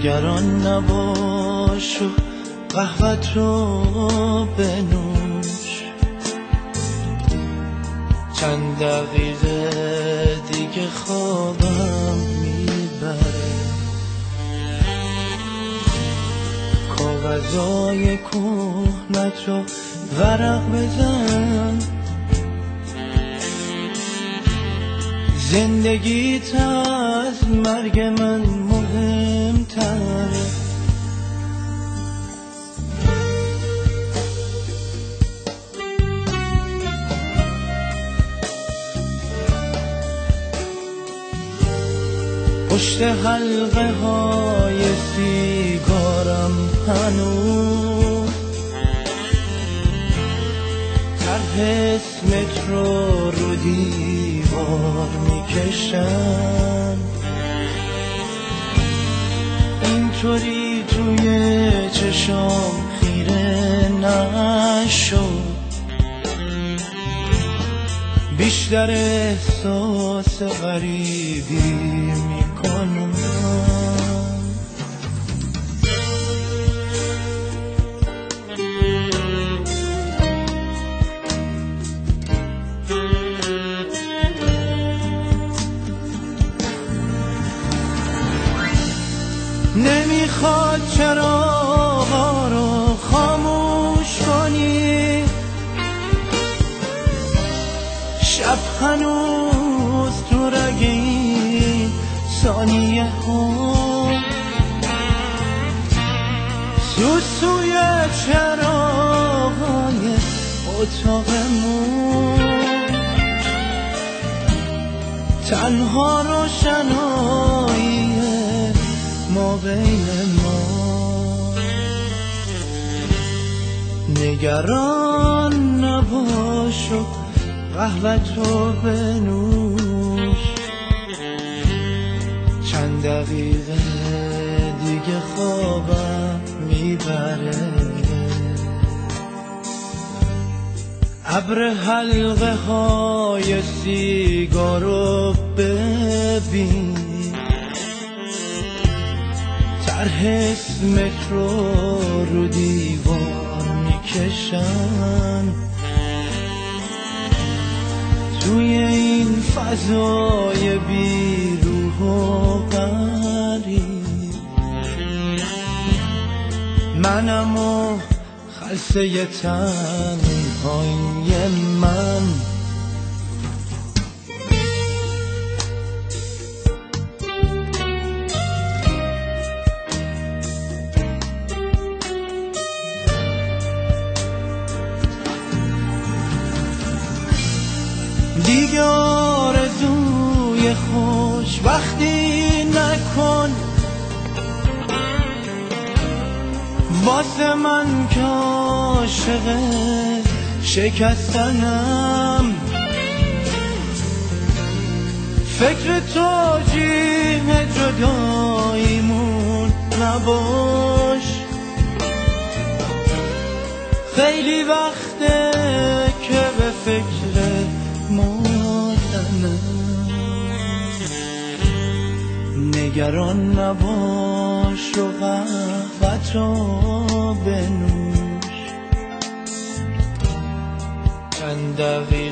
نگران نباش و قهوت رو بنوش، چند دقیقه دیگه خوابم میبره. کاغذای کهنت رو ورق بزن، زندگیت از مرگ من مهمتره. پشت حلقه های سیگارم هنوز طرح اسمت رو دیوار میکشم، اینطوری توی چشام خیره نشو، بیشتر احساس غریبی میکنم. نمیخواد چراغا رو خاموش کنی، شب هنوز تو رگ این ثانیه ها، سوسوی چراغای اتاقمون، تنها روشنایی ما بین ما. نگران نباش و قهوت رو بنوش، چند دقیقه دیگه خوابم میبره. ابر حلقه های سیگار رو ببین، طرح اسمت رو دیوار میکشن، توی این فضای بی روح و غریب منم و خلسه تنهای من. دیگه آرزوی خوشبختی نکن واسه من که عاشق شکستنم. فکر توجیه جداییمون نباش، خیلی وقته که به فکر مادنم. نگران نباش و قهوت رو بنوش، چند دقیقه